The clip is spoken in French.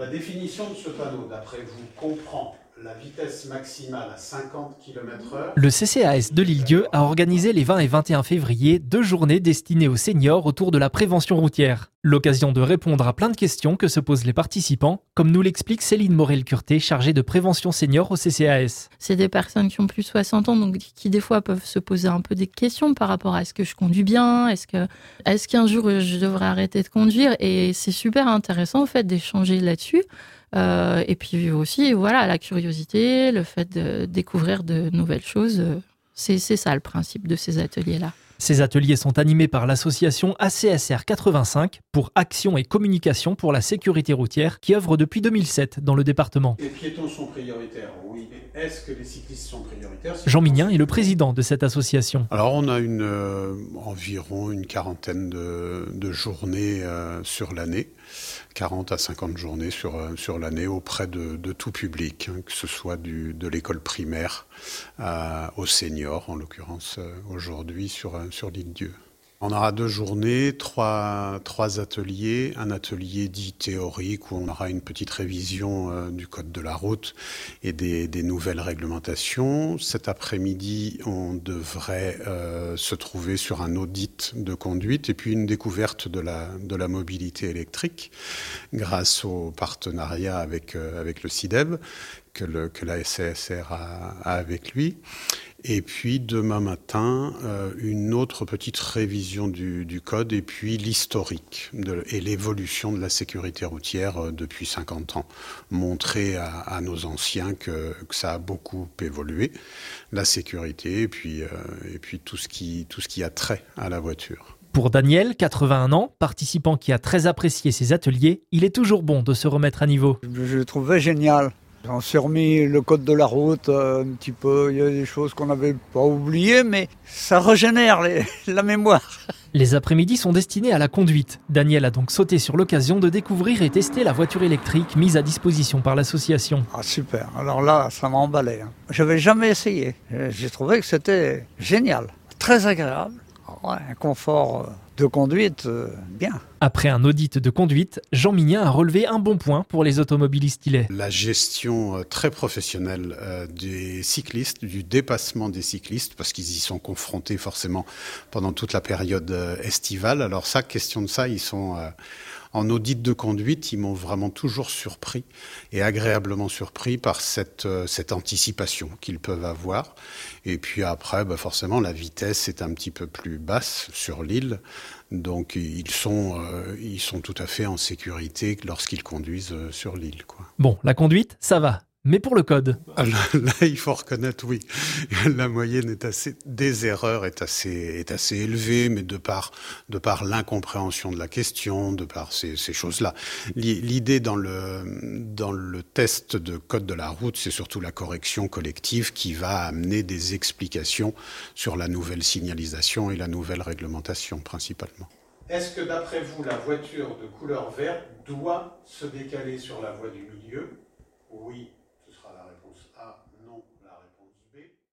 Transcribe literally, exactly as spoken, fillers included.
La définition de ce panneau, d'après vous, comprend la vitesse maximale à cinquante kilomètres heure. Le C C A S de l'Île-d'Yeu a organisé les vingt et vingt et un février deux journées destinées aux seniors autour de la prévention routière. L'occasion de répondre à plein de questions que se posent les participants, comme nous l'explique Céline Morel-Curté, chargée de prévention senior au C C A S. C'est des personnes qui ont plus de soixante ans, donc qui des fois peuvent se poser un peu des questions par rapport à est-ce que je conduis bien, est-ce que, est-ce qu'un jour je devrais arrêter de conduire, et c'est super intéressant en fait d'échanger là-dessus. Euh, et puis aussi, voilà, la curiosité, le fait de découvrir de nouvelles choses, c'est, c'est ça le principe de ces ateliers-là. Ces ateliers sont animés par l'association A C S R quatre-vingt-cinq pour Action et Communication pour la sécurité routière qui œuvre depuis deux mille sept dans le département. Les piétons sont prioritaires, oui. Est-ce que les cyclistes sont prioritaires ? Jean Mignin est le président de cette association. Alors on a une, euh, environ une quarantaine de, de journées euh, sur l'année, quarante à cinquante journées sur, euh, sur l'année auprès de, de tout public, hein, que ce soit du, de l'école primaire euh, aux seniors, en l'occurrence euh, aujourd'hui sur, euh, sur l'Île-d'Yeu. On aura deux journées, trois, trois ateliers, un atelier dit théorique où on aura une petite révision euh, du code de la route et des, des nouvelles réglementations. Cet après-midi, on devrait euh, se trouver sur un audit de conduite et puis une découverte de la, de la mobilité électrique grâce au partenariat avec, euh, avec le C I D E B que, le, que la S C S R a, a avec lui. Et puis demain matin, euh, une autre petite révision du, du code et puis l'historique de, et l'évolution de la sécurité routière euh, depuis cinquante ans. Montrer à, à nos anciens que, que ça a beaucoup évolué, la sécurité et puis, euh, et puis tout ce qui, tout ce qui a trait à la voiture. Pour Daniel, quatre-vingt-un ans, participant qui a très apprécié ces ateliers, il est toujours bon de se remettre à niveau. Je le trouvais génial. On s'est remis le code de la route euh, un petit peu, il y a des choses qu'on n'avait pas oubliées, mais ça régénère les, la mémoire. Les après-midi sont destinés à la conduite. Daniel a donc sauté sur l'occasion de découvrir et tester la voiture électrique mise à disposition par l'association. Ah super, alors là, ça m'a emballé. Hein. Je n'avais jamais essayé. J'ai trouvé que c'était génial, très agréable. Ouais, un confort de conduite, euh, bien. Après un audit de conduite, Jean Mignin a relevé un bon point pour les automobilistes il est. La gestion euh, très professionnelle euh, des cyclistes, du dépassement des cyclistes, parce qu'ils y sont confrontés forcément pendant toute la période euh, estivale. Alors ça, question de ça, ils sont... Euh, En audit de conduite, ils m'ont vraiment toujours surpris et agréablement surpris par cette, euh, cette anticipation qu'ils peuvent avoir. Et puis après, bah forcément, la vitesse est un petit peu plus basse sur l'île. Donc ils sont, euh, ils sont tout à fait en sécurité lorsqu'ils conduisent euh, sur l'île, quoi. Bon, la conduite, ça va. Mais pour le code. Là, là, il faut reconnaître, oui, la moyenne est assez, des erreurs est assez, est assez élevée, mais de par, de par l'incompréhension de la question, de par ces, ces choses-là. L'idée dans le, dans le test de code de la route, c'est surtout la correction collective qui va amener des explications sur la nouvelle signalisation et la nouvelle réglementation, principalement. Est-ce que d'après vous, la voiture de couleur verte doit se décaler sur la voie du milieu ? Oui.